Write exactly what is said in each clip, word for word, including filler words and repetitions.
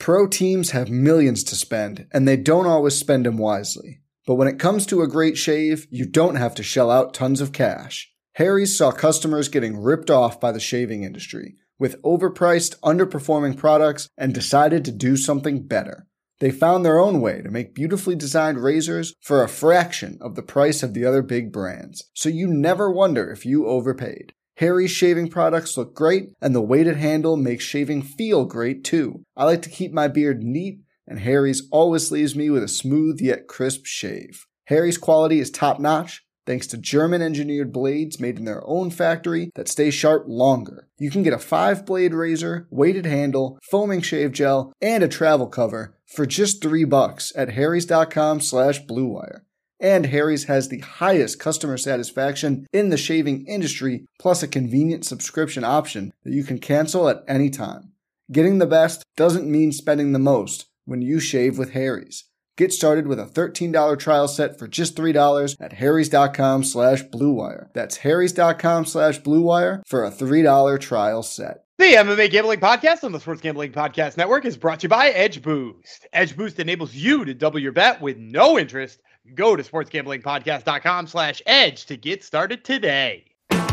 Pro teams have millions to spend, and they don't always spend them wisely. But when it comes to a great shave, you don't have to shell out tons of cash. Harry's saw customers getting ripped off by the shaving industry with overpriced, underperforming products and decided to do something better. They found their own way to make beautifully designed razors for a fraction of the price of the other big brands, so you never wonder if you overpaid. Harry's shaving products look great, and the weighted handle makes shaving feel great too. I like to keep my beard neat, and Harry's always leaves me with a smooth yet crisp shave. Harry's quality is top-notch, thanks to German-engineered blades made in their own factory that stay sharp longer. You can get a five-blade razor, weighted handle, foaming shave gel, and a travel cover for just three bucks at harrys.com slash bluewire. And Harry's has the highest customer satisfaction in the shaving industry, plus a convenient subscription option that you can cancel at any time. Getting the best doesn't mean spending the most when you shave with Harry's. Get started with a thirteen dollars trial set for just three dollars at harrys.com slash bluewire. That's harrys.com slash bluewire for a three dollars trial set. The M M A Gambling Podcast on the Sports Gambling Podcast Network is brought to you by Edge Boost. Edge Boost enables you to double your bet with no interest. Go to sportsgamblingpodcast.com slash edge to get started today.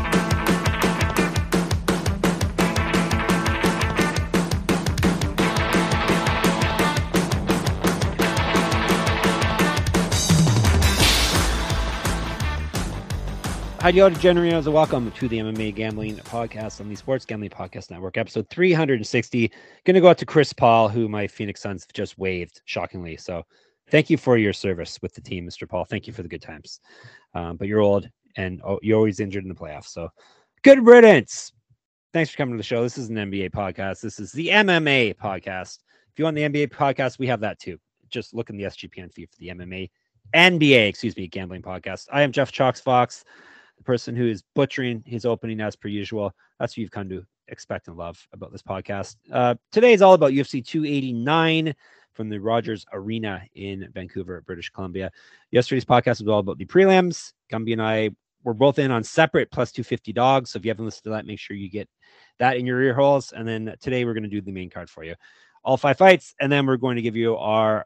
Hi, yo, degenerates, and welcome to the M M A Gambling Podcast on the Sports Gambling Podcast Network, episode three hundred sixty. Going to go out to Chris Paul, who my Phoenix Suns just waived, shockingly. So thank you for your service with the team, Mister Paul. Thank you for the good times. Um, but you're old, and oh, you're always injured in the playoffs. So good riddance. Thanks for coming to the show. This is an N B A podcast. This is the M M A podcast. If you want the N B A podcast, we have that too. Just look in the S G P N feed for the M M A, N B A, excuse me, gambling podcast. I am Jeff Chalks Fox, the person who is butchering his opening as per usual. That's what you've come to expect and love about this podcast. Uh, today is all about U F C two eighty-nine from the Rogers Arena in Vancouver, British Columbia. Yesterday's podcast was all about the prelims. Gumby and I were both in on separate plus two fifty dogs. So if you haven't listened to that, make sure you get that in your ear holes. And then today we're going to do the main card for you. All five fights. And then we're going to give you our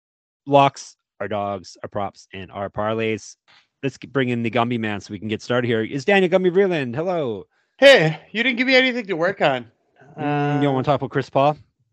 locks, our dogs, our props, and our parlays. Let's bring in the Gumby man so we can get started here. Is Daniel Gumby Vreeland? Hello. Hey, you didn't give me anything to work on. Uh, mm, you don't want to talk about Chris Paul?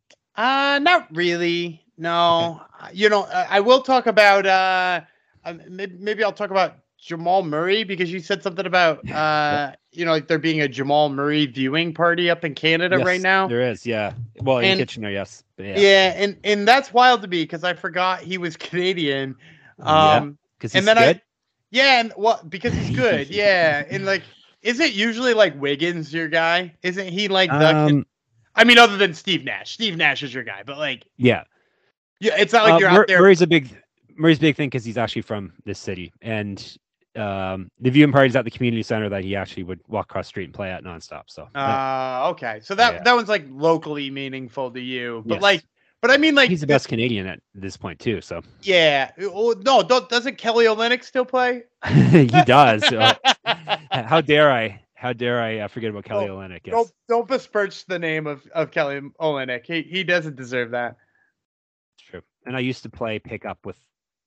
Uh, not really. No. Okay. You know, I, I will talk about, uh, uh, maybe, maybe I'll talk about Jamal Murray, because you said something about, uh, yep. you know, like there being a Jamal Murray viewing party up in Canada yes, right now. There is, yeah. Well, in and, Kitchener, yes. But yeah. yeah, and, and that's wild to me because I forgot he was Canadian. Um, because yeah, he's and then good. I, Yeah, and what well, because he's good. Yeah, and like, is it usually like Wiggins your guy? Isn't he like the? Um, I mean, other than Steve Nash, Steve Nash is your guy, but like, yeah, yeah, it's not like uh, you're Mur- out there. Murray's a big Murray's a big thing because he's actually from this city, and um, the viewing parties at the community center that he actually would walk across the street and play at nonstop. So, uh, yeah. okay, so that yeah. that one's like locally meaningful to you, but yes. like. But I mean, like, he's the best Canadian at this point too. So yeah, oh, no, don't, doesn't Kelly Olynyk still play? He does. uh, how dare I? How dare I uh, forget about Kelly don't, Olynyk? Yes. Don't don't besmirch the name of, of Kelly Olynyk. He he doesn't deserve that. It's true. And I used to play pickup with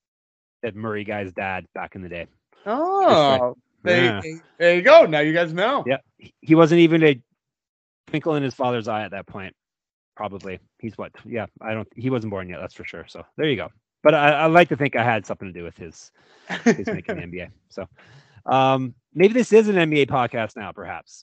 that Murray guy's dad back in the day. Oh, there, yeah. there you go. Now you guys know. Yeah, he wasn't even a twinkle in his father's eye at that point. Probably. He's what? Yeah, I don't. He wasn't born yet. That's for sure. So there you go. But I, I like to think I had something to do with his his making the N B A. So um, maybe this is an N B A podcast now, perhaps.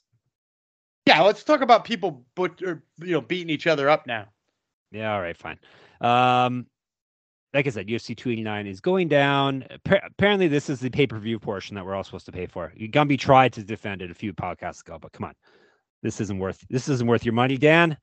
Yeah, let's talk about people, but or, you know, beating each other up now. Yeah. All right. Fine. Um, like I said, U F C two eighty-nine is going down. Apparently, this is the pay-per-view portion that we're all supposed to pay for. Gumby tried to defend it a few podcasts ago, but come on, this isn't worth this isn't worth your money, Dan.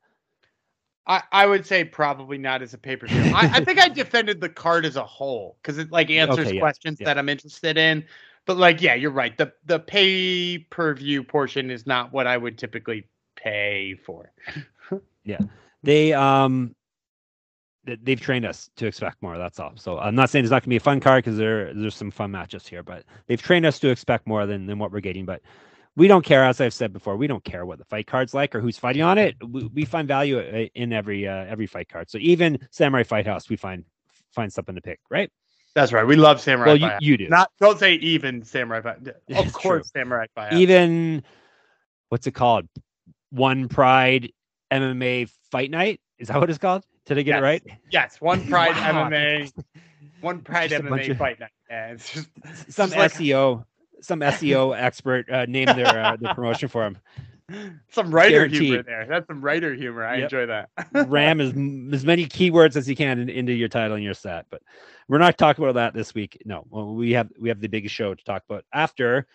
I, I would say probably not as a pay-per-view. I, I think I defended the card as a whole because it like answers okay, yeah, questions yeah. that I'm interested in. But like, yeah, you're right. The the pay-per-view portion is not what I would typically pay for. yeah, they um they've trained us to expect more. That's all. So I'm not saying it's not gonna be a fun card because there there's some fun matches here, but they've trained us to expect more than than what we're getting. But we don't care, as I've said before, we don't care what the fight card's like or who's fighting on it. We, we find value in every uh, every fight card. So even Samurai Fight House, we find find something to pick, right? That's right. We love Samurai well, Fight you, House. you do. Not don't say even Samurai Fight. Of It's course, true. Samurai Fight House. Even what's it called? One Pride M M A Fight Night. Is that what it's called? Did I get yes. it right? Yes, One Pride Wow. M M A. One Pride Just a M M A bunch of- Fight Night. Yeah, it's just Some just like- S E O, some S E O expert uh, named their uh, their promotion for him. some writer Guaranteed. humor there. That's some writer humor. I Yep. enjoy that. Ram as as many keywords as you can in, into your title and your set. But we're not talking about that this week. No, well, we have we have the biggest show to talk about after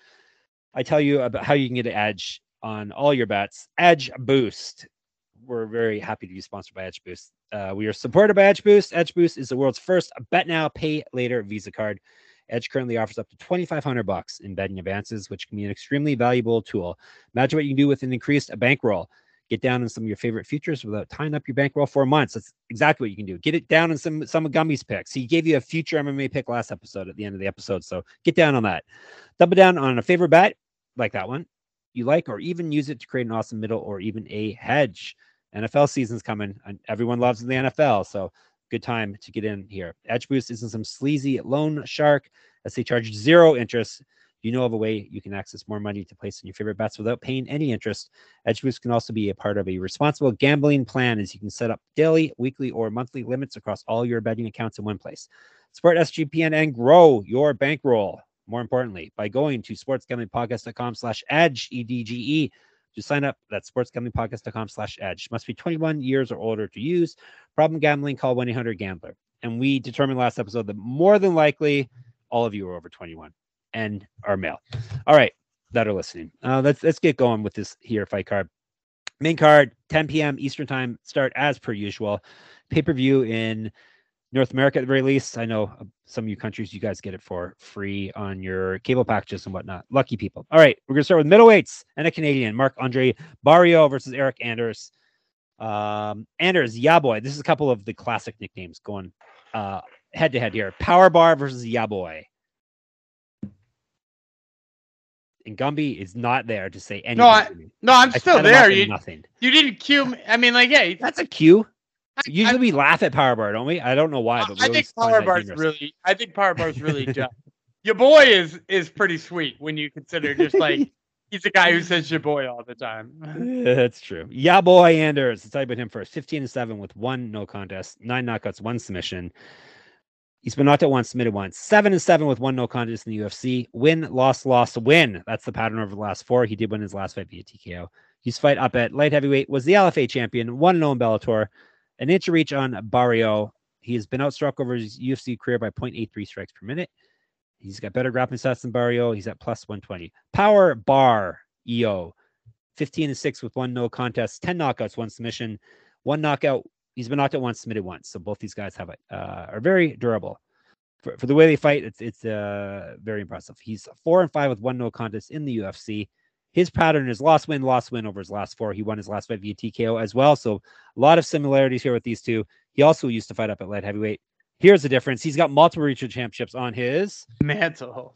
I tell you about how you can get an edge on all your bets. Edge Boost. We're very happy to be sponsored by Edge Boost. Uh, we are supported by Edge Boost. Edge Boost is the world's first bet now, pay later Visa card. Edge currently offers up to twenty-five hundred bucks in betting advances, which can be an extremely valuable tool. Imagine what you can do with an increased bankroll. Get down on some of your favorite futures without tying up your bankroll for months. That's exactly what you can do. Get it down on some some of Gummy's picks. He gave you a future M M A pick last episode at the end of the episode, so get down on that. Double down on a favorite bet like that one you like, or even use it to create an awesome middle or even a hedge. N F L season's coming, and everyone loves the N F L, so good time to get in here. Edge Boost isn't some sleazy loan shark as they charge zero interest. You know of a way you can access more money to place in your favorite bets without paying any interest. Edge Boost can also be a part of a responsible gambling plan, as you can set up daily, weekly, or monthly limits across all your betting accounts in one place. Support S G P N and grow your bankroll. More importantly, by going to sportsgamblingpodcast.com slash edge, E D G E. To sign up, that's sportsgamblingpodcast.com slash edge. Must be twenty-one years or older to use. Problem gambling, call one eight hundred gambler. And we determined last episode that more than likely all of you are over twenty-one and are male. All right, that are listening. Uh, let's let's get going with this here fight card. Main card, ten p.m. Eastern time start as per usual. Pay-per-view in North America at the very least. I know some of you countries, you guys get it for free on your cable packages and whatnot. Lucky people. All right, we're going to start with middleweights and a Canadian. Marc-Andre Barriault versus Eric Anders. Um, Anders, yeah boy. This is a couple of the classic nicknames going uh, head-to-head here. Power Bar versus yeah boy. And Gumby is not there to say anything. No, I, to me. no, I'm I still set him up there. in You, nothing. you didn't cue me. I mean, like, hey, That's a cue. I- Usually I- we laugh at Power Bar, don't we? I don't know why, but we I always think find Power that Bar's humorous. really. I think Power Bar's really just. Your boy is is pretty sweet when you consider just like he's a guy who says your boy all the time. Yeah, that's true. Yeah, boy, Anders. Let's talk about him first. fifteen and seven with one no contest, nine knockouts, one submission. He's been knocked out once, submitted once. Seven and seven with one no contest in the U F C. Win, loss, loss, win. That's the pattern over the last four. He did win his last fight via T K O. His fight up at light heavyweight was the L F A champion, one and oh in Bellator. An inch of reach on Barriault. He has been outstruck over his U F C career by point eight three strikes per minute. He's got better grappling stats than Barriault. He's at plus one twenty. Power Bar E O. fifteen and six with one no contest, ten knockouts, one submission, one knockout. He's been knocked out once, submitted once. So both these guys have it, uh, are very durable. For, for the way they fight, it's it's uh, very impressive. He's four and five with one no contest in the U F C. His pattern is loss, win, loss, win over his last four. He won his last fight via T K O as well. So a lot of similarities here with these two. He also used to fight up at light heavyweight. Here's the difference. He's got multiple regional championships on his Mantle.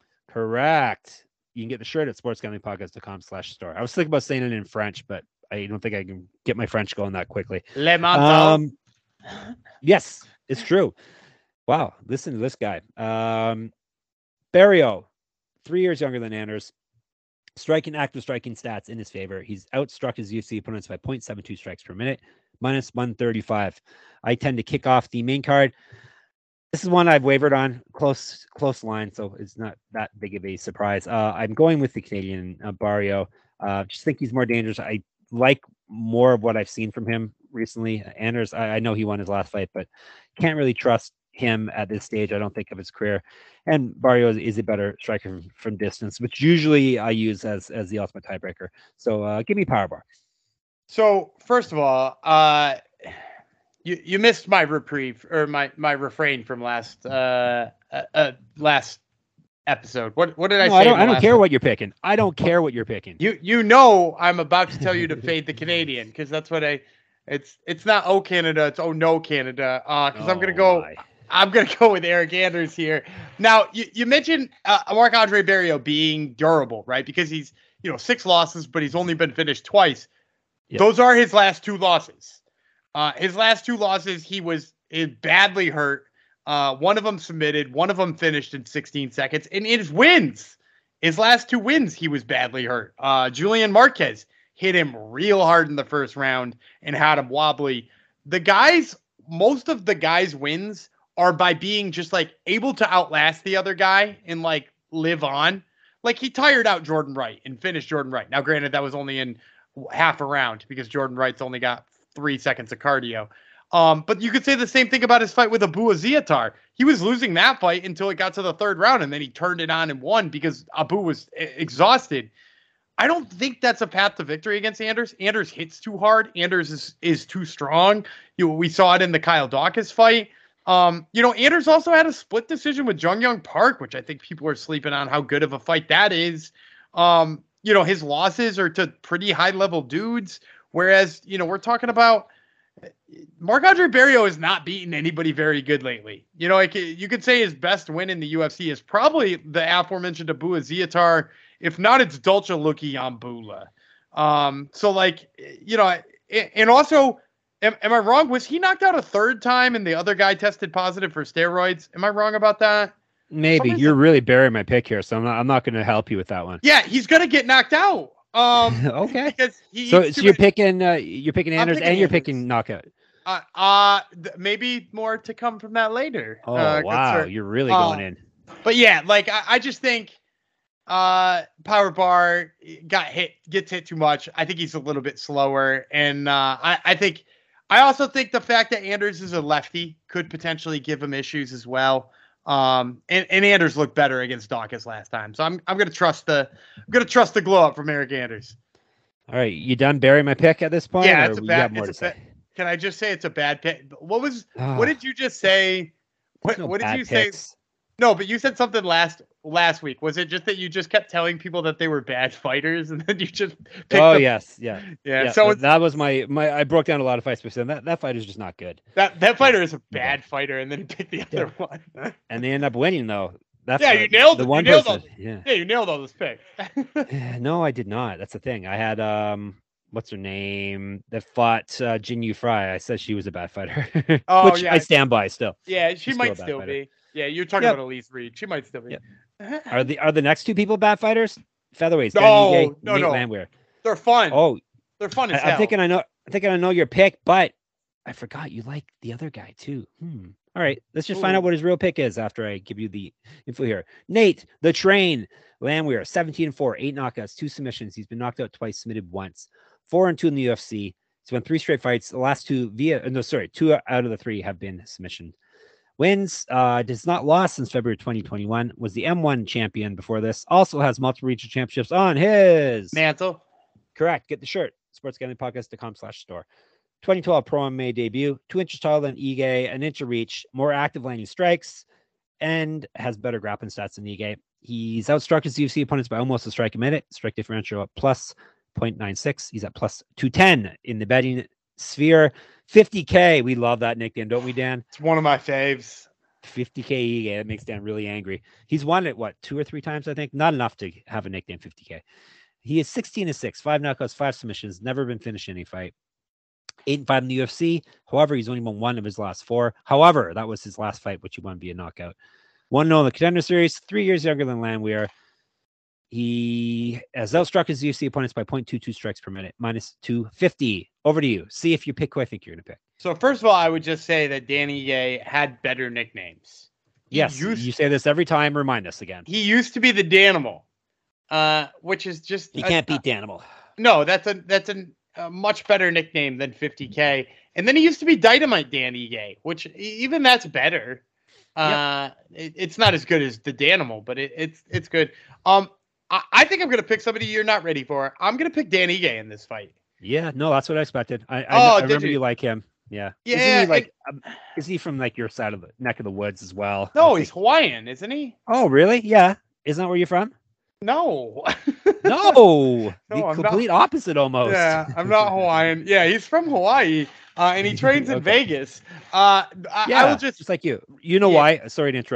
Correct. You can get the shirt at sportsgamblingpodcast.com slash store. I was thinking about saying it in French, but I don't think I can get my French going that quickly. Le manteau. Um, yes, it's true. Wow, listen to this guy. Um, Barriault, three years younger than Anders. Striking, active striking stats in his favor. He's outstruck his U F C opponents by point seven two strikes per minute, minus one thirty-five. I tend to kick off the main card. This is one I've wavered on. Close, close line, so it's not that big of a surprise. Uh, I'm going with the Canadian uh, Barriault. Uh, just think he's more dangerous. I like more of what I've seen from him recently. Anders, I, I know he won his last fight, but can't really trust him at this stage, I don't think, of his career. And Barriault is a better striker from, from distance, which usually I use as as the ultimate tiebreaker. So uh, give me Power Bar. So first of all, uh, you you missed my reprieve or my my refrain from last uh, uh, uh last episode. What what did I No, say? I don't, in the I don't last care one? what you're picking. I don't care what you're picking. You you know I'm about to tell you to fade the Canadian because that's what I. It's it's not oh Canada, it's oh no Canada. Uh, because I'm gonna go. my. I'm gonna go with Eric Anders here. Now you, you mentioned uh, Marc-Andre Barriault being durable, right? Because he's you know, six losses, but he's only been finished twice. Yep. Those are his last two losses. Uh, his last two losses, he was badly hurt. Uh, one of them submitted, one of them finished in sixteen seconds. And in his wins, his last two wins, he was badly hurt. Uh, Julian Marquez hit him real hard in the first round and had him wobbly. The guys, most of the guys' wins are by being just like able to outlast the other guy and like live on. Like he tired out Jordan Wright and finished Jordan Wright. Now, granted, that was only in half a round because Jordan Wright's only got three seconds of cardio. Um, but you could say the same thing about his fight with Abu Aziatar. He was losing that fight until it got to the third round, and then he turned it on and won because Abu was exhausted. I don't think that's a path to victory against Anders. Anders hits too hard. Anders is, is too strong. You, we saw it in the Kyle Dawkins fight. Um, you know, Anders also had a split decision with Jung Young Park, which I think people are sleeping on how good of a fight that is. Um, you know, his losses are to pretty high-level dudes, whereas, you know, we're talking about Marc-Andre Barriault has not beaten anybody very good lately. You know, like you could say his best win in the U F C is probably the aforementioned Abu Aziatar. If not, it's Dolce Lukiambula. Um, so like, you know, and also, am, am I wrong? Was he knocked out a third time and the other guy tested positive for steroids? Am I wrong about that? Maybe. You're really burying my pick here, so I'm not, I'm not going to help you with that one. Yeah, he's going to get knocked out. Um, okay. Because he so so you're many... picking, uh, you're picking Anders picking and you're Anders. picking knockout. Uh, uh, th- maybe more to come from that later. Oh, uh, wow. You're really going uh, in. But yeah, like I, I just think uh, Power Bar got hit, gets hit too much. I think he's a little bit slower. And uh, I, I think, I also think the fact that Anders is a lefty could potentially give him issues as well. Um, and, and Anders looked better against Dawkins last time. So I'm, I'm going to trust the, I'm going to trust the glow up from Eric Anders. All right. You done burying my pick at this point? Yeah, or it's a you bad, got more it's to a say? Bad, can I just say it's a bad pick? What was, Oh, what did you just say? What, no what did you picks. say? No, but you said something last, last week. Was it just that you just kept telling people that they were bad fighters and then you just picked Oh them? yes. Yeah. yeah. yeah So that, that was my, my, I broke down a lot of fights, but that, that fighter is just not good. That, that fighter is a bad yeah. fighter. And then he picked the other yeah. one. And they end up winning though. That's yeah, the, you nailed the it. one you nailed person. All, yeah. yeah, you nailed all those picks. No, I did not. That's the thing. I had um, what's her name that fought uh, Jin Yu Fry. I said she was a bad fighter, oh, which yeah. I stand by still. Yeah, she She's might still, still fighter. be. Yeah, you're talking yep. about Elise Reed. She might still be. Yep. Are the are the next two people bad fighters? Featherweights. No, Danny Ige, no, Nate no. Landwehr. They're fun. Oh, they're fun as I, hell. I'm thinking I know. I'm thinking I know your pick, but I forgot you like the other guy too. Hmm. All right, let's just Ooh. find out what his real pick is after I give you the info here. Nate, the Train Landwehr, seventeen and four, eight knockouts, two submissions. He's been knocked out twice, submitted once, four and two in the U F C. He's won three straight fights. The last two via no, sorry, two out of the three have been submission wins. Uh, does not lost since February twenty twenty-one. Was the M one champion before this. Also has multiple regional championships on his mantle. Correct. Get the shirt. sportsgamblingpodcast dot com slash store. twenty twelve Pro M M A debut, two inches taller than Ige, an inch of reach, more active landing strikes, and has better grappling stats than Ige. He's outstruck his U F C opponents by almost a strike a minute. Strike differential at plus zero point nine six. He's at plus two ten in the betting sphere. fifty K. We love that nickname, don't we, Dan? It's one of my faves. fifty K Ige. That makes Dan really angry. He's won it, what, two or three times, I think? Not enough to have a nickname fifty K. He is sixteen and six, five knockouts, five submissions, never been finished in any fight. Eight and five in the U F C. However, he's only won one of his last four. However, that was his last fight, which he won via knockout. One no in the Contender Series. Three years younger than Landwehr. He has outstruck his U F C opponents by zero point two two strikes per minute, minus two fifty. Over to you. See if you pick who I think you're going to pick. So first of all, I would just say that Danny Ige had better nicknames. He yes, used, you say this every time. Remind us again. He used to be the Danimal, uh, which is just he can't a, beat Danimal. No, that's a that's a, a much better nickname than fifty K. And then he used to be Dynamite Danny Ige, which even that's better. Uh, yep. it, it's not as good as the Danimal, but it, it's it's good. Um, I, I think I'm gonna pick somebody you're not ready for. I'm gonna pick Danny Ige in this fight. Yeah, no, that's what I expected. I, I, oh, I remember you? you like him. Yeah. Yeah. Isn't he like, um, is he from like your side of the neck of the woods as well? No, he's Hawaiian, isn't he? Oh, really? Yeah. Isn't that where you're from? No. no. no. The I'm complete not, opposite almost. Yeah, I'm not Hawaiian. Yeah, he's from Hawaii. Uh, and he trains in okay. Vegas. Uh, I, yeah, I will just, just like you. You know yeah. why? Sorry to interrupt.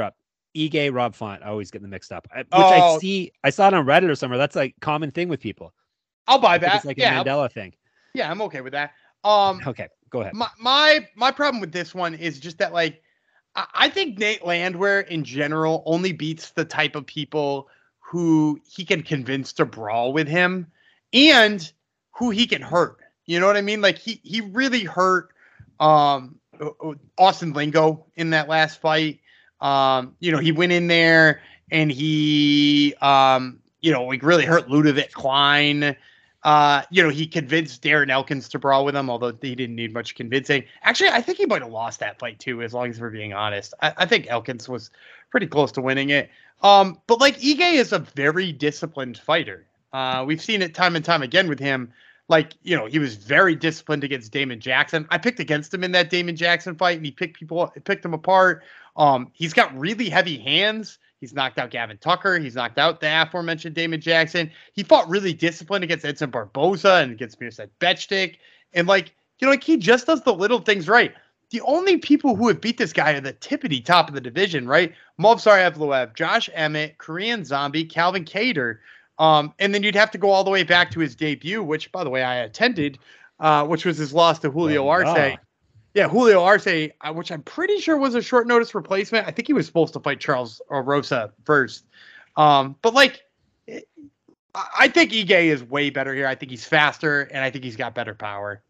Ige, Rob Font. I always get them mixed up. I, which Oh. I see. I saw it on Reddit or somewhere. That's like common thing with people. I'll buy I think that. it's like yeah, a Mandela thing. yeah, I'm okay with that. Um, Okay, go ahead. my my my problem with this one is just that like I, I think Nate Landwehr in general only beats the type of people who he can convince to brawl with him and who he can hurt. You know what I mean? Like he he really hurt um Austin Lingo in that last fight. Um, you know, he went in there and he um, you know, like really hurt Ludovic Klein. Uh, you know, he convinced Darren Elkins to brawl with him, although he didn't need much convincing. Actually, I think he might have lost that fight too, as long as we're being honest. I, I think Elkins was pretty close to winning it. Um, but like Ige is a very disciplined fighter. Uh, we've seen it time and time again with him. Like, you know, he was very disciplined against Damon Jackson. I picked against him in that Damon Jackson fight, and he picked people, picked them apart. Um, he's got really heavy hands. He's knocked out Gavin Tucker. He's knocked out the aforementioned Damon Jackson. He fought really disciplined against Edson Barboza and against Mirsad Bektic. And like, you know, like he just does the little things right. The only people who have beat this guy are the tippity top of the division, right? Movsar Evloev, Josh Emmett, Korean Zombie, Calvin Kattar. Um, and then you'd have to go all the way back to his debut, which, by the way, I attended, uh, which was his loss to Julio Well, Arce. ah. Yeah, Julio Arce, uh, which I'm pretty sure was a short notice replacement. I think he was supposed to fight Charles Rosa first. Um, but, like, it, I think Ige is way better here. I think he's faster, and I think he's got better power.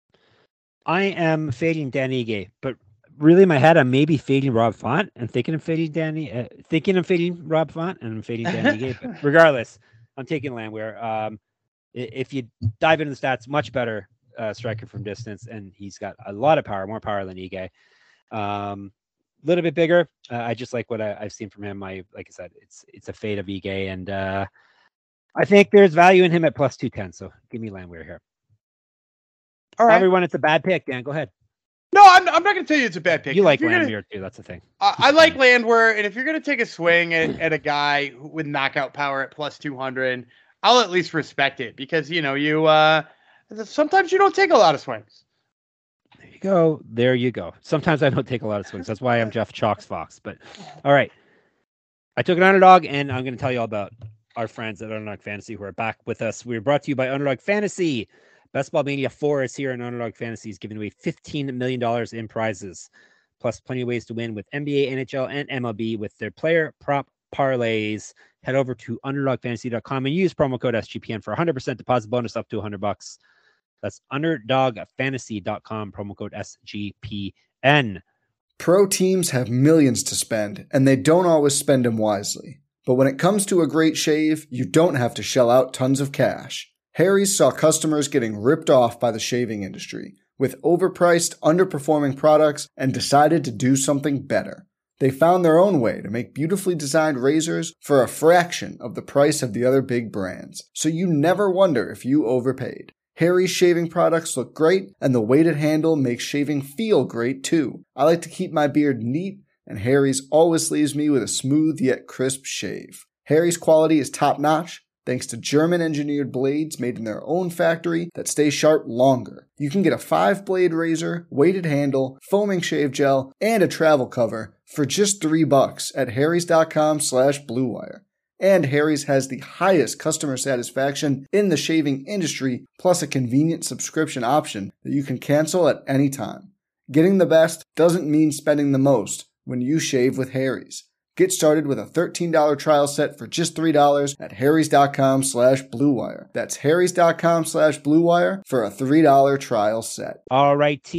I am fading Dan Ige, but really in my head, I'm maybe fading Rob Font and thinking of fading Danny, uh, thinking of fading Rob Font and I'm fading Dan Ige. But regardless, I'm taking Landwehr. Um, i- if you dive into the stats, much better uh, striker from distance, and he's got a lot of power, more power than Ige. Um, a little bit bigger. Uh, I just like what I, I've seen from him. I like I said, it's it's a fade of Ige, and uh, I think there's value in him at plus two ten. So give me Landwehr here. All right. Everyone, it's a bad pick. Dan, go ahead. No, I'm, I'm not going to tell you it's a bad pick. You like If you're gonna- Landwehr too. That's the thing. I, I like Landwehr, and if you're going to take a swing at, at a guy who- with knockout power at plus two hundred, I'll at least respect it because, you know, you uh, sometimes you don't take a lot of swings. There you go. There you go. Sometimes I don't take a lot of swings. That's why I'm Jeff Chalks Fox. But all right. I took an underdog, and I'm going to tell you all about our friends at Underdog Fantasy who are back with us. We're brought to you by Underdog Fantasy. Best Ball Mania four is here, and Underdog Fantasy is giving away fifteen million dollars in prizes, plus plenty of ways to win with N B A, N H L, and M L B with their player prop parlays. Head over to underdog fantasy dot com and use promo code S G P N for one hundred percent deposit bonus up to one hundred bucks. That's underdog fantasy dot com, promo code S G P N. Pro teams have millions to spend, and they don't always spend them wisely. But when it comes to a great shave, you don't have to shell out tons of cash. Harry's saw customers getting ripped off by the shaving industry with overpriced, underperforming products and decided to do something better. They found their own way to make beautifully designed razors for a fraction of the price of the other big brands, so you never wonder if you overpaid. Harry's shaving products look great, and the weighted handle makes shaving feel great too. I like to keep my beard neat, and Harry's always leaves me with a smooth yet crisp shave. Harry's quality is top-notch, thanks to German-engineered blades made in their own factory that stay sharp longer. You can get a five-blade razor, weighted handle, foaming shave gel, and a travel cover for just three bucks at harrys dot com slash blue wire. And Harry's has the highest customer satisfaction in the shaving industry, plus a convenient subscription option that you can cancel at any time. Getting the best doesn't mean spending the most when you shave with Harry's. Get started with a thirteen dollars trial set for just three dollars at harrys dot com slash blue wire. That's harrys dot com slash blue wire for a three dollars trial set. All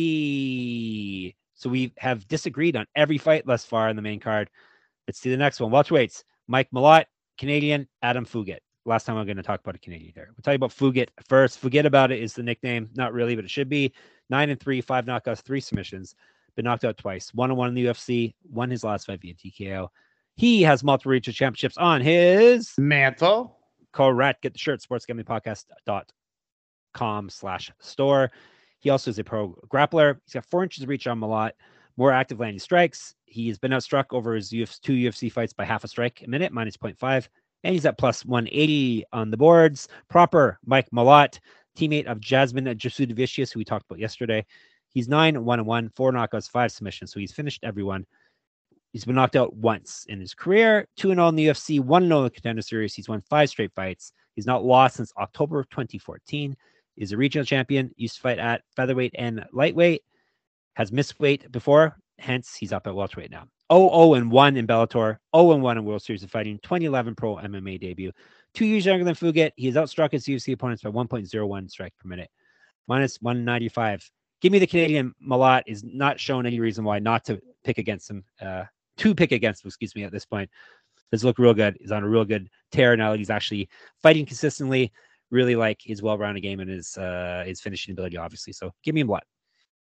righty. So we have disagreed on every fight thus far in the main card. Let's see the next one. Welterweights. Mike Malott, Canadian. Adam Fugit. Last time I'm going to talk about a Canadian there. We'll tell you about Fugit first. Forget about it is the nickname. Not really, but it should be. Nine and three, five knockouts, three submissions. Been knocked out twice. One on one in the U F C. Won his last fight via T K O. He has multiple regional championships on his Mantle. correct. Get the shirt, sports gambling podcast dot com slash store. He also is a pro grappler. He's got four inches of reach on Malott, more active landing strikes. He's been outstruck over his U F C, two U F C fights by half a strike a minute, minus zero point five. And he's at plus one eighty on the boards. Proper Mike Malott, teammate of Jasmine Jasudavicius, who we talked about yesterday. He's nine, one and one, four knockouts, five submissions. So he's finished everyone. He's been knocked out once in his career, two and oh in the U F C, one and oh in the Contender Series. He's won five straight fights. He's not lost since October of twenty fourteen. He's a regional champion, used to fight at featherweight and lightweight, has missed weight before, hence he's up at welterweight now. oh oh and one in Bellator, oh and one in World Series of Fighting, twenty eleven pro M M A debut. Two years younger than Fugit. He has outstruck his U F C opponents by one point oh one strike per minute, minus one ninety-five. Give me the Canadian. Malott is not shown any reason why not to pick against him. Uh, to pick against him, excuse me, at this point. Does look real good. He's on a real good tear now. He's actually fighting consistently. Really like his well-rounded game and his uh, his finishing ability, obviously. So give me what?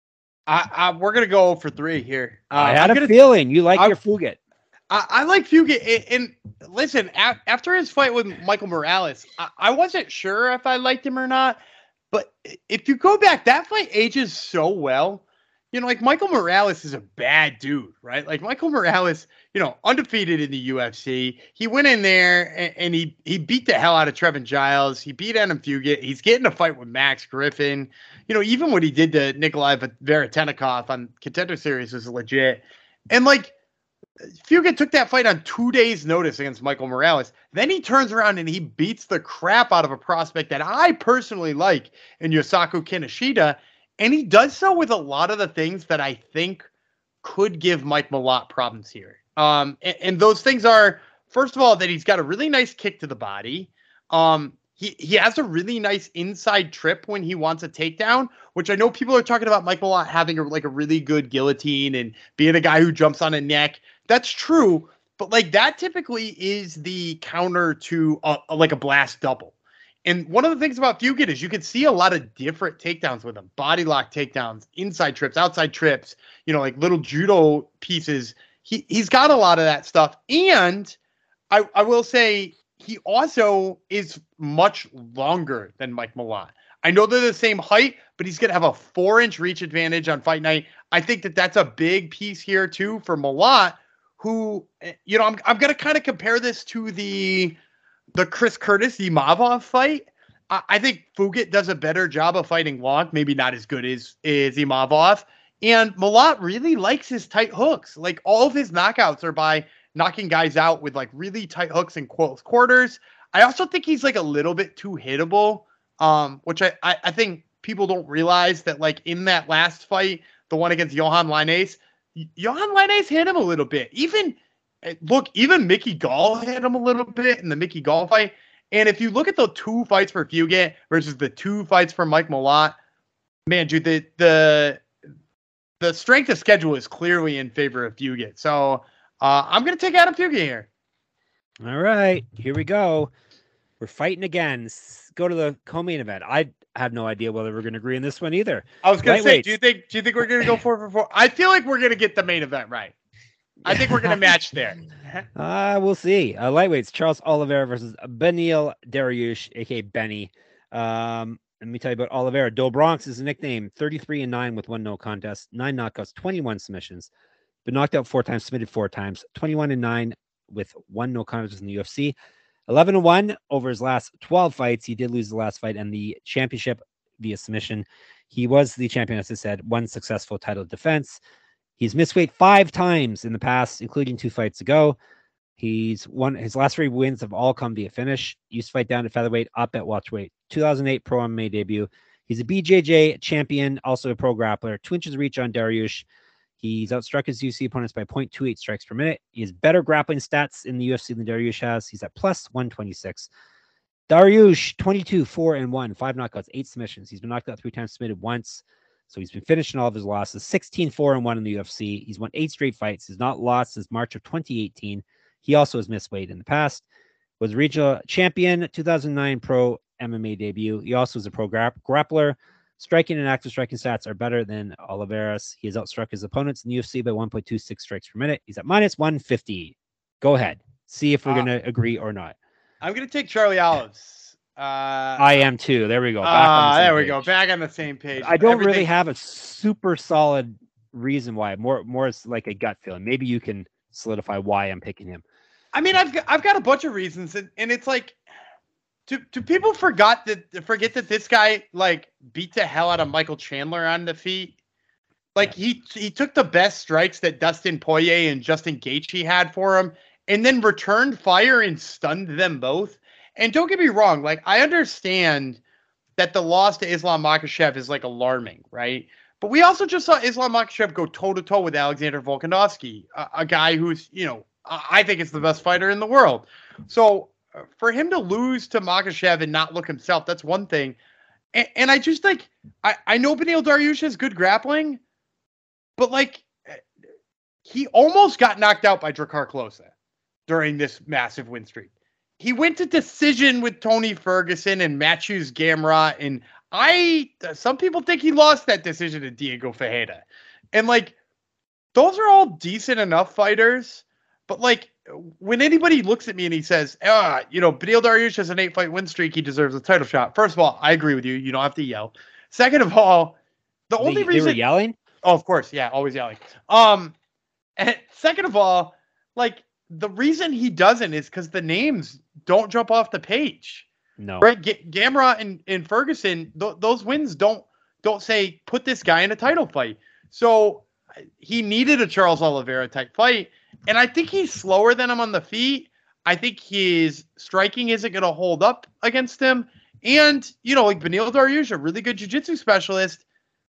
I, I we're gonna go for three here. Uh, I had I'm a gonna, feeling you like I, your Fugit. I, I like Fugit, and, and listen, a, after his fight with Michael Morales, I, I wasn't sure if I liked him or not. But if you go back, that fight ages so well. You know, like Michael Morales is a bad dude, right? Like Michael Morales, you know, undefeated in the U F C. He went in there and, and he he beat the hell out of Trevin Giles. He beat Adam Fugit. He's getting a fight with Max Griffin. You know, even what he did to Nikolai Veretennikov on Contender Series was legit. And like Fugit took that fight on two days' notice against Michael Morales. Then he turns around and he beats the crap out of a prospect that I personally like in Yosaku Kinoshita. And he does so with a lot of the things that I think could give Mike Malott problems here. Um, and, and those things are, first of all, that he's got a really nice kick to the body. Um, he, he has a really nice inside trip when he wants a takedown, which I know people are talking about Mike Malott having a, like a really good guillotine and being a guy who jumps on a neck. That's true. But like that typically is the counter to a, a, like a blast double. And one of the things about Fugit is you can see a lot of different takedowns with him. Body lock takedowns, inside trips, outside trips, you know, like little judo pieces. He, he's got a lot of that stuff. And I, I will say he also is much longer than Mike Malott. I know they're the same height, but he's going to have a four-inch reach advantage on fight night. I think that that's a big piece here, too, for Malott, who, you know, I'm, I'm going to kind of compare this to the – the Chris Curtis Imavov fight. I, I think Fugit does a better job of fighting long, maybe not as good as, as Imavov. And Malott really likes his tight hooks. Like all of his knockouts are by knocking guys out with like really tight hooks in close quarters. I also think he's like a little bit too hittable, um, which I, I, I think people don't realize that like in that last fight, the one against Johan Lainez, Johan Lainez hit him a little bit. Even Look, even Mickey Gall hit him a little bit in the Mickey Gall fight. And if you look at the two fights for Fugit versus the two fights for Mike Malott, man, dude, the the the strength of schedule is clearly in favor of Fugit. So uh, I'm going to take Adam Fugit here. All right, here we go. We're fighting again. Let's go to the co-main event. I have no idea whether we're going to agree on this one either. I was going to say, do you think do you think we're going to go four for four? I feel like we're going to get the main event right. I think we're going to match there. uh, we'll see. Uh, lightweights, Charles Oliveira versus Beneil Dariush, a k a. Benny. Um, let me tell you about Oliveira. Do Bronx is a nickname, thirty-three and nine with one no contest, nine knockouts, twenty-one submissions. Been knocked out four times, submitted four times, twenty-one and nine with one no contest in the U F C. eleven and one over his last twelve fights. He did lose the last fight and the championship via submission. He was the champion, as I said, one successful title defense. He's missed weight five times in the past, including two fights ago. He's won his last three wins have all come via finish. Used to fight down to featherweight, up at welterweight. two thousand eight pro M M A debut. He's a B J J champion, also a pro grappler. Two inches reach on Dariush. He's outstruck his U F C opponents by zero point two eight strikes per minute. He has better grappling stats in the U F C than Dariush has. He's at plus one twenty-six. Dariush, twenty-two, four and one, five knockouts, eight submissions. He's been knocked out three times, submitted once. So he's been finishing all of his losses, sixteen, four and one in the U F C. He's won eight straight fights. He's not lost since March of twenty eighteen. He also has missed weight in the past. Was regional champion, two thousand nine pro M M A debut. He also is a pro gra- grappler. Striking and active striking stats are better than Oliveira's. He has outstruck his opponents in the U F C by one point two six strikes per minute. He's at minus one fifty. Go ahead. See if we're uh, going to agree or not. I'm going to take Charlie Olives. Uh, I am too. There we go. Back uh, the there we page. go. Back on the same page. I don't Everything... really have a super solid reason why. More, more is like a gut feeling. Maybe you can solidify why I'm picking him. I mean, I've got, I've got a bunch of reasons, and, and it's like, do do people forgot that forget that this guy like beat the hell out of Michael Chandler on the feet? Like yeah. he he took the best strikes that Dustin Poirier and Justin Gaethje had for him, and then returned fire and stunned them both. And don't get me wrong, like I understand that the loss to Islam Makhachev is like alarming, right? But we also just saw Islam Makhachev go toe to toe with Alexander Volkanovski, a, a guy who's, you know, I think is the best fighter in the world. So uh, for him to lose to Makhachev and not look himself, that's one thing. And, and I just think, I, I know Beneil Dariush has good grappling, but like he almost got knocked out by Drakkar Klose during this massive win streak. He went to decision with Tony Ferguson and Matthews Gamrot, and I, some people think he lost that decision to Diego Ferreira. And like, those are all decent enough fighters, but like, when anybody looks at me and he says, ah, you know, Beneil Dariush has an eight fight win streak, he deserves a title shot. First of all, I agree with you. You don't have to yell. Second of all, the they, only reason they were yelling. Oh, of course. Yeah. Always yelling. Um, and second of all, like the reason he doesn't is because the names don't jump off the page. No. Right. G- Gamrot and, and Ferguson, th- those wins don't, don't say, put this guy in a title fight. So he needed a Charles Oliveira type fight. And I think he's slower than him on the feet. I think his striking isn't going to hold up against him. And, you know, like Beneil Dariush, a really good jiu-jitsu specialist.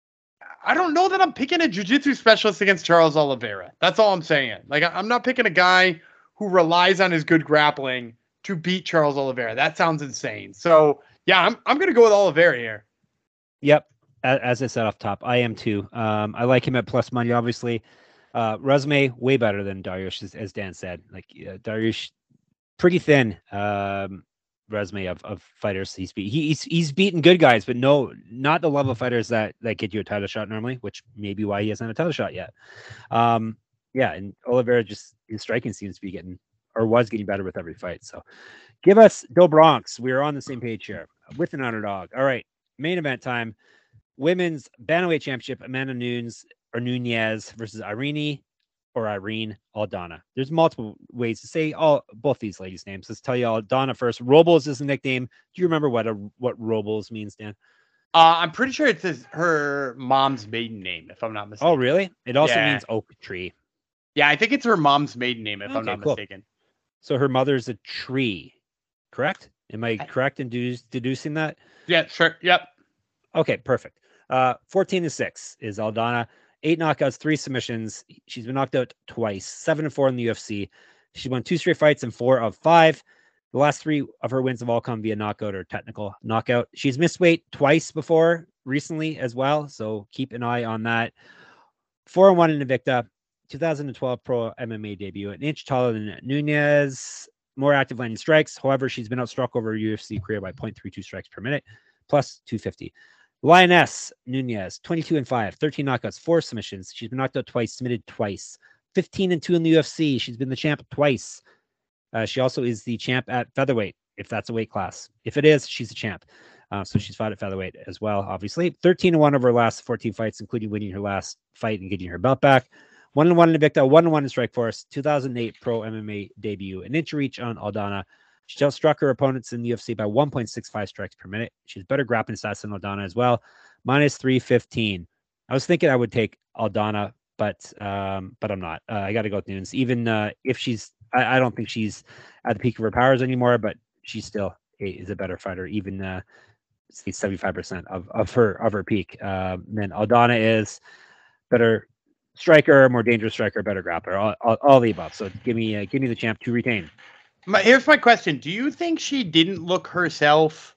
I don't know that I'm picking a jiu-jitsu specialist against Charles Oliveira. That's all I'm saying. Like, I'm not picking a guy who relies on his good grappling to beat Charles Oliveira. That sounds insane. So, yeah, I'm I'm going to go with Oliveira here. Yep. As I said off top, I am too. Um, I like him at plus money, obviously. Uh, resume, way better than Dariush, as, as Dan said. Like, uh, Dariush, pretty thin. Um, resume of, of fighters he's beat. He, he's he's beaten good guys, but no, not the level of fighters that that get you a title shot normally, which may be why he hasn't had a title shot yet. Um, yeah, and Oliveira just his striking seems to be getting or was getting better with every fight. So, give us Do Bronx. We're on the same page here with an underdog. All right, main event time. Women's Bantamweight Championship. Amanda Nunes or Nunez versus Irene or Irene Aldana. There's multiple ways to say all both these ladies' names. Let's tell you Aldana first. Robles is the nickname. Do you remember what a what Robles means, Dan? Uh, I'm pretty sure it's his, her mom's maiden name, if I'm not mistaken. Oh, really? It also yeah. means oak tree. Yeah, I think it's her mom's maiden name, if okay, I'm not cool. mistaken. So her mother's a tree, correct? Am I correct in dedu- deducing that? Yeah, sure. Yep. Okay, perfect. Uh, fourteen to six is Aldana. Eight knockouts, three submissions. She's been knocked out twice, seven and four in the U F C. She won two straight fights and four of five. The last three of her wins have all come via knockout or technical knockout. She's missed weight twice before recently as well, so keep an eye on that. Four and one in Invicta. two thousand twelve pro M M A debut. An inch taller than Nunez. More active landing strikes. However, she's been outstruck over her U F C career by point three two strikes per minute, plus two fifty. Lioness Nunez, twenty-two and five, thirteen knockouts, four submissions. She's been knocked out twice, submitted twice. fifteen and two in the U F C. She's been the champ twice. Uh, she also is the champ at featherweight, if that's a weight class. If it is, she's a champ. Uh, so she's fought at featherweight as well, obviously. thirteen and one of her last fourteen fights, including winning her last fight and getting her belt back. one and one in Invicta, one and one in Strikeforce. two thousand eight pro M M A debut. An inch reach on Aldana. She outstruck her opponents in the U F C by one point six five strikes per minute. She's better grappling stats than Aldana as well. Minus three fifteen. I was thinking I would take Aldana, but um, but I'm not. Uh, I got to go with Nunes. Even uh, if she's, I, I don't think she's at the peak of her powers anymore, but she still is a better fighter, even uh, seventy-five percent of, of her of her peak. Uh, than Aldana is. Better striker, more dangerous striker, better grappler, all, all, all the above. So give me uh, give me the champ to retain. My, here's my question. Do you think she didn't look herself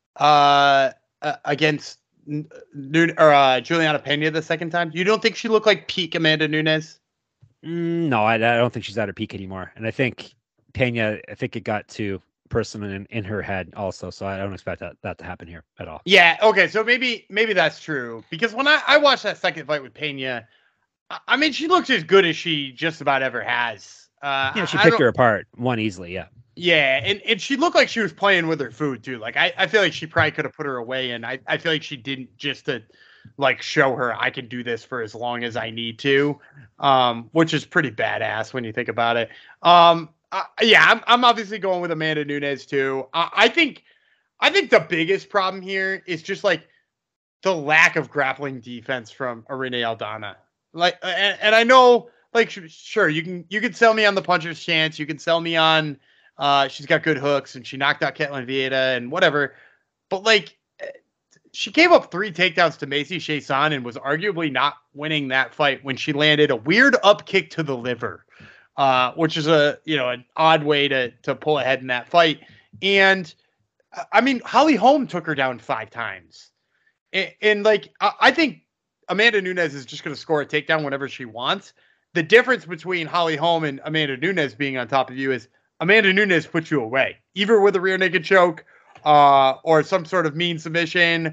uh, uh, against Nun- or uh, Juliana Pena the second time? You don't think she looked like peak Amanda Nunes? Mm, no, I, I don't think she's at her peak anymore. And I think Pena, I think it got too personal in, in her head also. So I don't expect that, that to happen here at all. Yeah. Okay. So maybe maybe that's true. Because when I, I watched that second fight with Pena, I, I mean, she looks as good as she just about ever has. Uh, yeah, she I, picked I her apart, won easily, yeah. Yeah, and, and she looked like she was playing with her food, too. Like, I, I feel like she probably could have put her away, and I, I feel like she didn't just to, like, show her I can do this for as long as I need to, um, which is pretty badass when you think about it. Um, uh, yeah, I'm, I'm obviously going with Amanda Nunes, too. Uh, I think I think the biggest problem here is just, like, the lack of grappling defense from Irene Aldana. Like, and, and I know, like, sure, you can you can sell me on the puncher's chance. You can sell me on uh, she's got good hooks and she knocked out Ketlin Vieira and whatever. But like, she gave up three takedowns to Macy Chiasson and was arguably not winning that fight when she landed a weird up kick to the liver, uh, which is a you know an odd way to to pull ahead in that fight. And I mean, Holly Holm took her down five times, and, and like I, I think Amanda Nunes is just going to score a takedown whenever she wants. The difference between Holly Holm and Amanda Nunes being on top of you is Amanda Nunes puts you away, either with a rear naked choke, uh, or some sort of mean submission,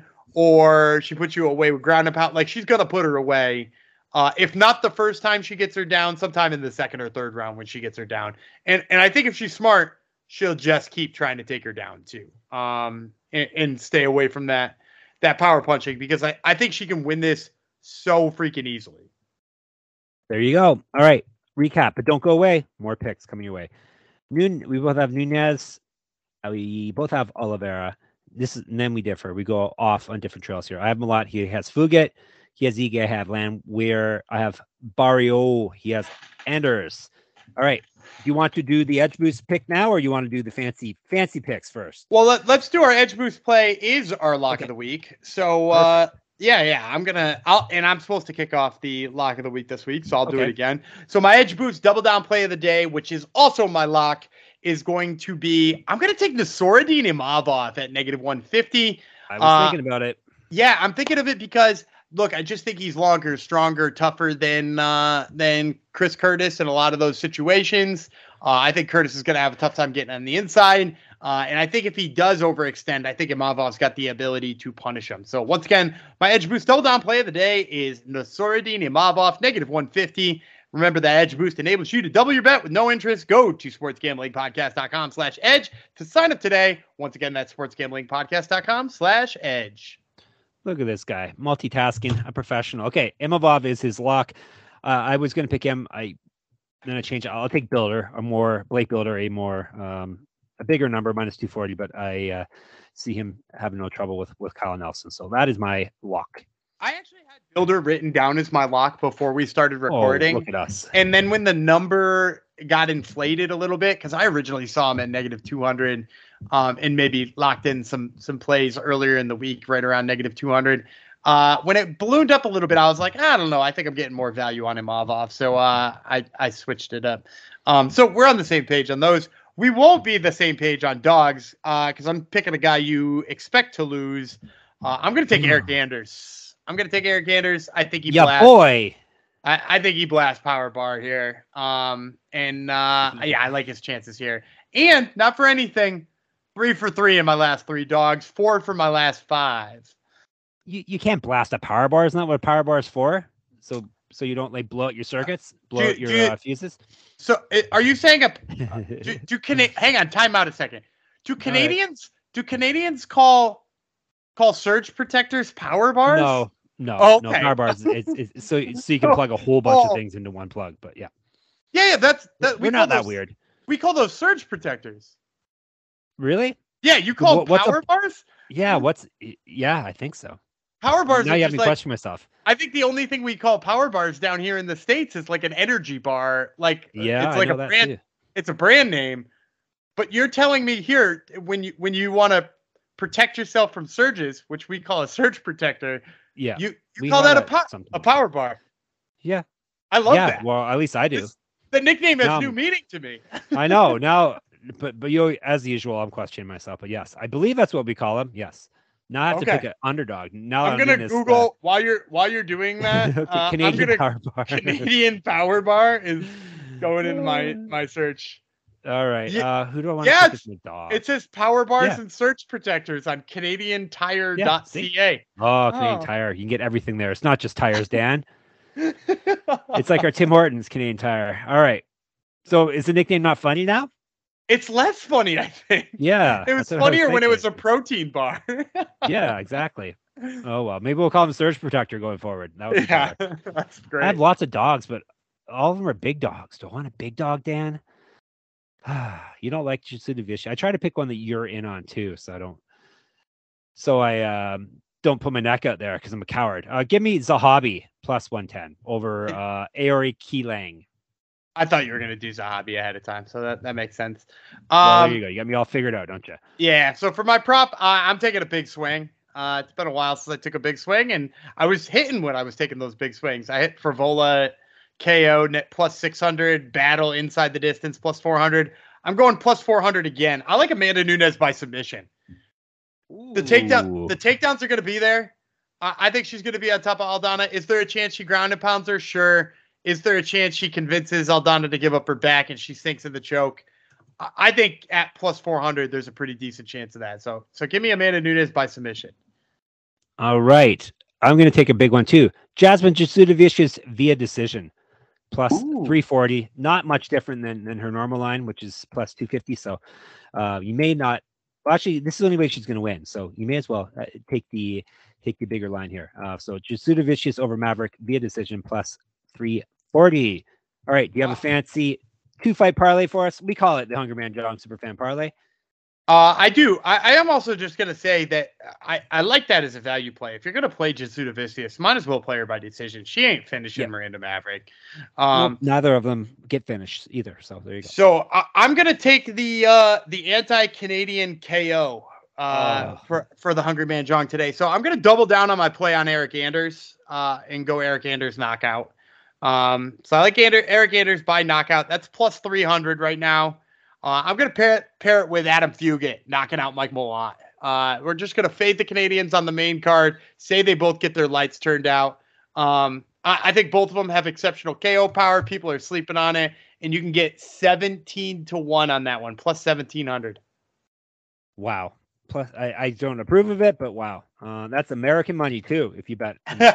or she puts you away with ground and pound. Like, she's going to put her away. Uh, if not the first time she gets her down, sometime in the second or third round when she gets her down. And and I think if she's smart, she'll just keep trying to take her down too. Um, and, and stay away from that, that power punching, because I, I think she can win this so freaking easily. There you go. All right. Recap, but don't go away. More picks coming your way. Nun- we both have Nunes. We both have Oliveira. This is, and then we differ. We go off on different trails here. I have Malott. He has Fugit. He has Ige. I have Landwehr. I have Barrio. He has Anders. All right. Do you want to do the Edge Boost pick now, or you want to do the fancy fancy picks first? Well, let, let's do our Edge Boost play is our lock Okay. of the week. So, uh, yeah, yeah, I'm gonna. I'll and I'm supposed to kick off the lock of the week this week, so I'll do Okay. it again. So my Edge Boost double down play of the day, which is also my lock, is going to be. I'm gonna take Nassourdine Imavov at negative one fifty. I was Uh, thinking about it. Yeah, I'm thinking of it because look, I just think he's longer, stronger, tougher than uh, than Chris Curtis in a lot of those situations. Uh, I think Curtis is going to have a tough time getting on the inside. Uh, and I think if he does overextend, I think Imavov's got the ability to punish him. So once again, my Edge Boost double down play of the day is Nassourdine Imavov, negative one fifty. Remember that Edge Boost enables you to double your bet with no interest. Go to sportsgamblingpodcast.com slash edge to sign up today. Once again, that's sportsgamblingpodcast.com slash edge. Look at this guy, multitasking, a professional. Okay, Imavov is his lock. Uh, I was going to pick him. I then I change it. I'll take Builder, a more Blake Builder, a more um, a bigger number, minus two forty. But I uh, see him having no trouble with with Kyle Nelson. So that is my lock. I actually had Builder written down as my lock before we started recording. Oh, look at us. And then when the number got inflated a little bit, because I originally saw him at negative two hundred, um, and maybe locked in some some plays earlier in the week, right around negative two hundred. Uh, when it ballooned up a little bit, I was like, I don't know. I think I'm getting more value on Imavov. So uh, I, I switched it up. Um, so we're on the same page on those. We won't be the same page on dogs because uh, I'm picking a guy you expect to lose. Uh, I'm going to take Eric Anders. I'm going to take Eric Anders. I think he Yeah, blasts. boy. I, I think he blasts power bar here. Um, and uh, yeah, I like his chances here. And not for anything, three for three in my last three dogs, four for my last five. You you can't blast a power bar. Isn't that what a power bar is for? So so you don't like blow out your circuits, blow Do- out your do you- uh, fuses. So uh, are you saying a do, do Cana- hang on, time out a second. Do Canadians do Canadians call call surge protectors power bars? No, no, Oh, no okay. power bars. It's, it's so so you can plug a whole bunch Oh. of things into one plug. But yeah, Yeah, yeah, that's that. we're call not that those- weird. We call those surge protectors. Really? Yeah, you call Wha- what's a- power bars? Yeah. What's yeah? I think so. Power bars Now are you have just me like, question myself. I think the only thing we call power bars down here in the States is like an energy bar. Like Yeah, it's I like know a that brand. too. It's a brand name. But you're telling me here when you when you want to protect yourself from surges, which we call a surge protector, Yeah. you, you we call have that a, po- something a like that. power bar. Yeah. I love yeah. that. Well, at least I do. This- The nickname has Now- new meaning to me. I know now, but but you as usual, I'm questioning myself. But yes, I believe that's what we call them. Yes. Now I have to Okay. pick an underdog. Now I'm I'm gonna in this, uh, Google while you're while you're doing that. okay, uh, I'm Canadian gonna power bar. Canadian power bar is going in my my search. All right. Ye- Uh, who do I want to yes, pick as my dog? It says power bars Yeah. and surge protectors on Canadian Tire Yeah, dot see? C A. Oh, Canadian Oh. Tire. You can get everything there. It's not just tires, Dan. It's like our Tim Hortons Canadian Tire. All right. So is the nickname not funny now? It's less funny, I think. Yeah. It was that's what I funnier when it was a thinking. protein bar. Yeah, exactly. Oh well, maybe we'll call him Surge Protector going forward. That would be Yeah, better. that's I great. have lots of dogs, but all of them are big dogs. Do I want a big dog, Dan? You don't like Jutsu Division. I try to pick one that you're in on too, so I don't. So I um don't put my neck out there because I'm a coward. Uh, give me Zahabi plus one ten over uh, Aori Keelang. I thought you were going to do Zahabi ahead of time, so that, that makes sense. Um, well, there you Um, go. You got me all figured out, don't you? yeah, so for my prop, uh, I'm taking a big swing. Uh, it's been a while since I took a big swing, and I was hitting when I was taking those big swings. I hit Frivola, K O, net plus six hundred, Battle inside the distance, plus four hundred. I'm going plus four hundred again. I like Amanda Nunes by submission. The takedown, Ooh. the takedowns are going to be there. I, I think she's going to be on top of Aldana. Is there a chance she ground and pounds her? Sure. Is there a chance she convinces Aldana to give up her back and she sinks in the choke? I, I think at plus four hundred, there's a pretty decent chance of that. So, so give me Amanda Nunes by submission. All right. I'm going to take a big one too. Jasmine Jasudavicius via decision. Plus Ooh. three forty. Not much different than, than her normal line, which is plus two fifty. So uh, you may not. Well, actually, this is the only way she's going to win. So you may as well uh, take the take the bigger line here. Uh, so Jasudavicius over Maverick via decision plus three forty. All right. Do you have a fancy two fight parlay for us? We call it the Hungry Man Jong Superfan Parlay. Uh, I do. I, I am also just going to say that I, I like that as a value play. If you're going to play Jasudavicius, might as well play her by decision. She ain't finishing Yeah. Miranda Maverick. Um, Nope, neither of them get finished either. So there you go. So I, I'm going to take the uh, the anti-Canadian K O uh, Oh. for, for the Hungry Man Jong today. So I'm going to double down on my play on Eric Anders uh, and go Eric Anders knockout. Um, so I like Ander, Eric Anders by knockout. That's plus three hundred right now. Uh, I'm going to pair it, pair it with Adam Fugit knocking out Mike Malott. Uh, we're just going to fade the Canadians on the main card, say they both get their lights turned out. Um, I, I think both of them have exceptional K O power. People are sleeping on it, and you can get seventeen to one on that one, plus seventeen hundred. Wow. Plus, I, I don't approve of it, but wow. Uh, that's American money, too, if you bet.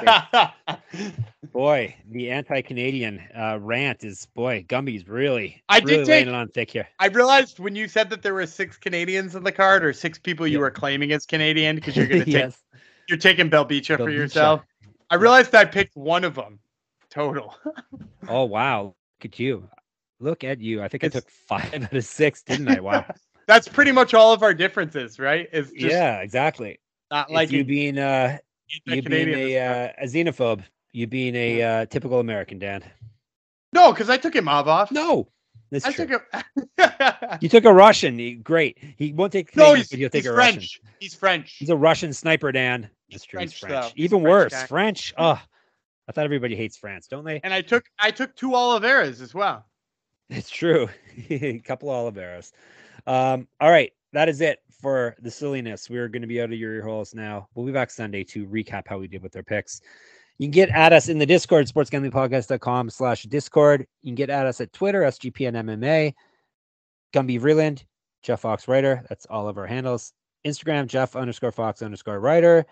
Boy, the anti-Canadian uh, rant is, boy, Gumby's really, I did really take- laying it on thick here. I realized when you said that there were six Canadians in the card, or six people you Yeah. were claiming as Canadian, because you're going to take Yes. you're taking Belbicha for Belbicha. yourself. I realized I picked one of them total. Oh, wow. Look at you. Look at you. I think It's- I took five out of six, didn't I? Wow. That's pretty much all of our differences, right? It's just Yeah, exactly. not It's like you being, uh, you being Canadian. a, uh, a xenophobe. You being a uh, typical American, Dan. No, because I took him off. No. That's I true. took him. You took a Russian. He, great. He won't take no, Canadian, he's, but he'll take he's a French. Russian. He's French. He's a Russian sniper, Dan. That's true. He's French, French. though. He's Even a French worse, guy. French. Oh, I thought everybody hates France, don't they? And I took I took two Oliveras as well. It's true. A couple Oliveras. Um, all right. That is it for the silliness. We're going to be out of your ear holes now. We'll be back Sunday to recap how we did with our picks. You can get at us in the Discord, sportsgamblingpodcast.com slash Discord. You can get at us at Twitter, S G P N M M A. Gumby Vreeland, Jeff Fox Writer. That's all of our handles. Instagram, Jeff underscore Fox underscore Writer.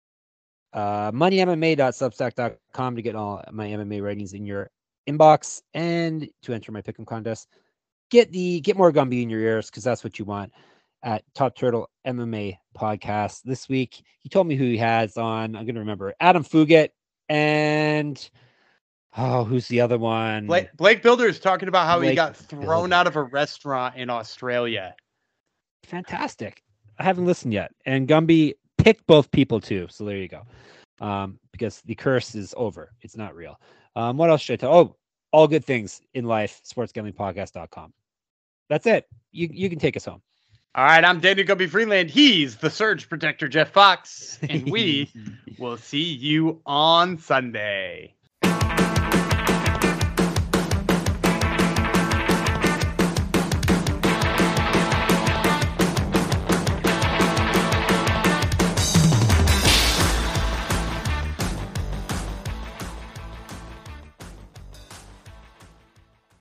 Uh, money M M A dot substack dot com to get all my M M A ratings in your inbox and to enter my pick'em contest. Get the get more Gumby in your ears because that's what you want at Top Turtle M M A podcast this week. He told me who he has on. I'm gonna remember Adam Fugit and oh, who's the other one? Blake, Blake Builder is talking about how he Blake got thrown Builder. out of a restaurant in Australia. Fantastic. I haven't listened yet. And Gumby picked both people too. So there you go. Um, because the curse is over. It's not real. Um, what else should I tell? Oh, all good things in life, sports gambling podcast dot com. That's it. You you can take us home. All right, I'm Daniel Gumby Freeland. He's the Surge Protector, Jeff Fox. And we will see you on Sunday.